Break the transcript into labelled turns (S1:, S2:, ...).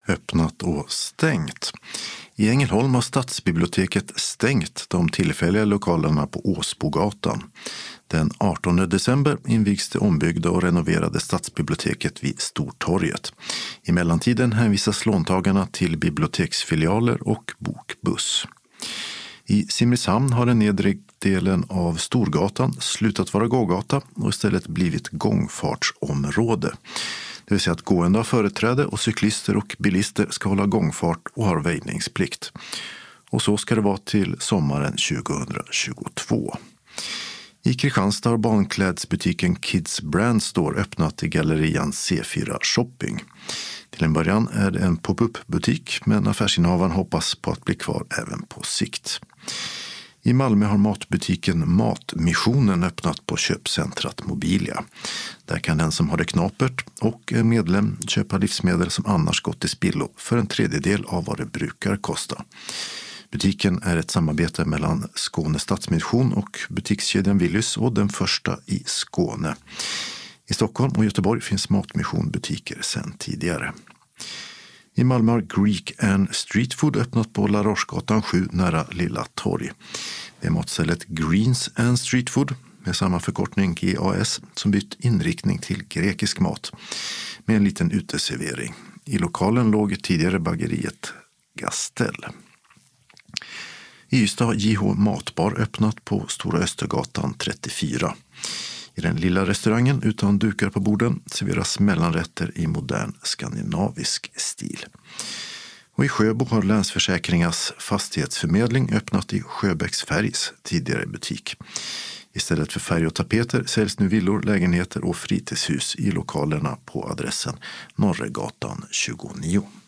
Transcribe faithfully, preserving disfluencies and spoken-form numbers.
S1: öppnat och stängt. I Ängelholm har stadsbiblioteket stängt de tillfälliga lokalerna på Åsbogatan. Den artonde december invigs det ombyggda och renoverade stadsbiblioteket vid Stortorget. I mellantiden hänvisas låntagarna till biblioteksfilialer och bokbuss. I Simrishamn har den nedre delen av Storgatan slutat vara gågata och istället blivit gångfartsområde. Det vill säga att gående har företräde och cyklister och bilister ska hålla gångfart och har väjningsplikt. Och så ska det vara till sommaren tjugohundratjugotvå. I Kristianstad har barnklädsbutiken Kids Brand Store öppnat i gallerian C fyra Shopping. Till en början är det en pop-up-butik, men affärsinnehavaren hoppas på att bli kvar även på sikt. I Malmö har matbutiken Matmissionen öppnat på köpcentrat Mobilia. Där kan den som har det knapert och är medlem köpa livsmedel som annars gått till spillo för en tredjedel av vad det brukar kosta. Butiken är ett samarbete mellan Skåne Stadsmission och butikskedjan Willys och den första i Skåne. I Stockholm och Göteborg finns Matmission-butiker sedan tidigare. I Malmö har Greek and Street Food öppnat på La Rochegatan sju nära Lilla Torg. Det är matstället Greens and Street Food med samma förkortning G A S som bytt inriktning till grekisk mat med en liten uteservering. I lokalen låg tidigare bageriet Gastel. I Ystad har J H Matbar öppnat på Stora Östergatan trettiofyra. I den lilla restaurangen utan dukar på borden serveras mellanrätter i modern skandinavisk stil. Och i Sjöbo har Länsförsäkringars fastighetsförmedling öppnat i Sjöbäcksfärgs tidigare butik. Istället för färg och tapeter säljs nu villor, lägenheter och fritidshus i lokalerna på adressen Norregatan tjugonio.